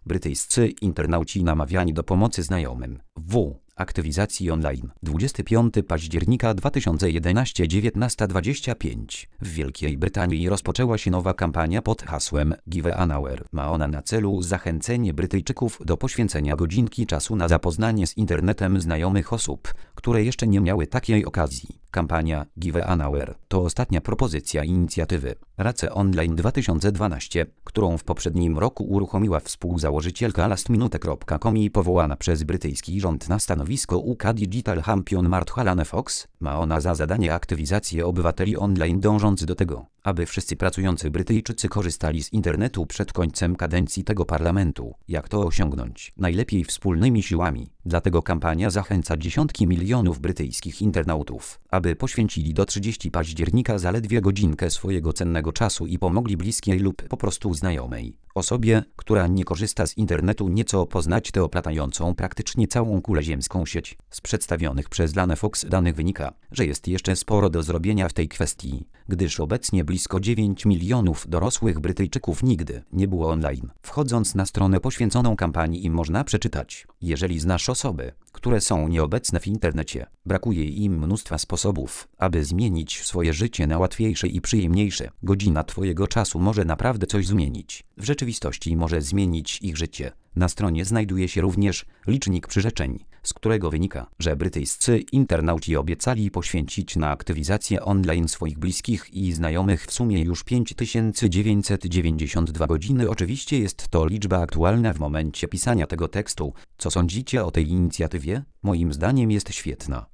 Brytyjscy internauci namawiani do pomocy znajomym. Aktywizacji online. 25 października 2011 19:25. W Wielkiej Brytanii rozpoczęła się nowa kampania pod hasłem Give an hour. Ma ona na celu zachęcenie Brytyjczyków do poświęcenia godzinki czasu na zapoznanie z internetem znajomych osób, które jeszcze nie miały takiej okazji. Kampania Give an hour to ostatnia propozycja inicjatywy Race Online 2012, którą w poprzednim roku uruchomiła współzałożycielka lastminute.com i powołana przez brytyjski rząd na stanowisko UK Digital Champion Martha Fox. Ma ona za zadanie aktywizację obywateli online, dążąc do tego, aby wszyscy pracujący Brytyjczycy korzystali z internetu przed końcem kadencji tego parlamentu. Jak to osiągnąć? Najlepiej wspólnymi siłami. Dlatego kampania zachęca dziesiątki milionów brytyjskich internautów, aby poświęcili do 30 października zaledwie godzinkę swojego cennego czasu i pomogli bliskiej lub po prostu znajomej osobie, która nie korzysta z internetu, nieco poznać tę oplatającą praktycznie całą kulę ziemską sieć. Z przedstawionych przez Lane Fox danych wynika, że jest jeszcze sporo do zrobienia w tej kwestii, gdyż obecnie blisko 9 milionów dorosłych Brytyjczyków nigdy nie było online. Wchodząc na stronę poświęconą kampanii można przeczytać: jeżeli znasz osoby, które są nieobecne w internecie, brakuje im mnóstwa sposobów, aby zmienić swoje życie na łatwiejsze i przyjemniejsze. Godzina twojego czasu może naprawdę coś zmienić. W rzeczywistości może zmienić ich życie. Na stronie znajduje się również licznik przyrzeczeń, z którego wynika, że brytyjscy internauci obiecali poświęcić na aktywizację online swoich bliskich i znajomych w sumie już 5992 godziny. Oczywiście jest to liczba aktualna w momencie pisania tego tekstu. Co sądzicie o tej inicjatywie? Moim zdaniem jest świetna.